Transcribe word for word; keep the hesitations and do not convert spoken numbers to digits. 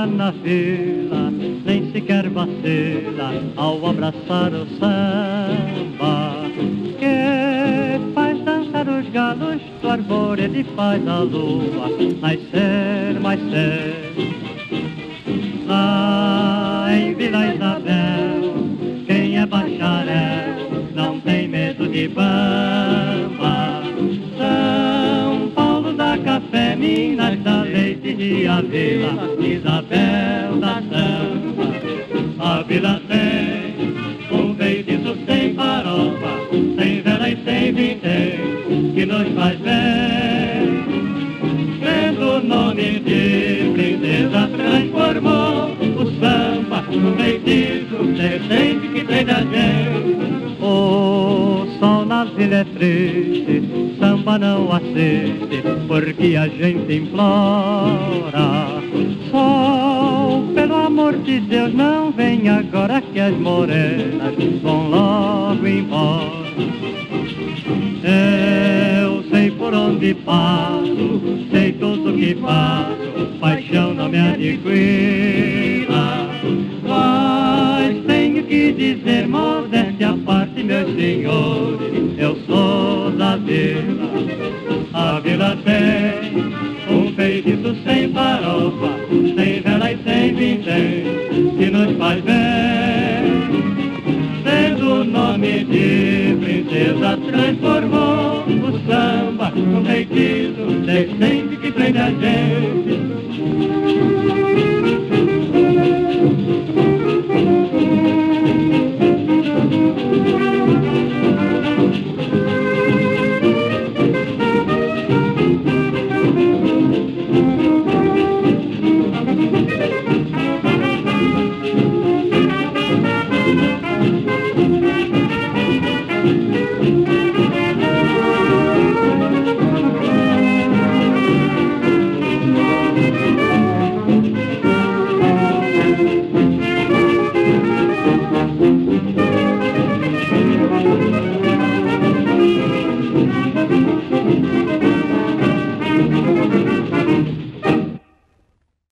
na vila nem sequer vacila ao abraçar o samba, que faz dançar os galos do arvoredo e faz a lua nascer mais cedo. Lá em Vila Isabel, quem é bacharel não tem medo de bamba. São Paulo dá café, Minas dá leite e a Vila Isabel dá samba. A vila tem um feitiço sem farofa, sem vela e sem vintém, que nos faz bem. Pelo nome de princesa transformou o samba num feitiço decente que tem da gente. O sol na vila é triste, samba não assiste, porque a gente implora. Sol, pelo amor de Deus, não vem agora que as morenas vão logo embora. Eu sei por onde passo, sei tudo que faço, paixão não me adquira. Mas tenho que dizer, modéstia à parte, meus senhores, eu sou da vila. A vila tem um feitiço sem farofa, sem vela e sem vintém, que nos faz bem. Sendo o nome de princesa transformou o samba num feitiço decente.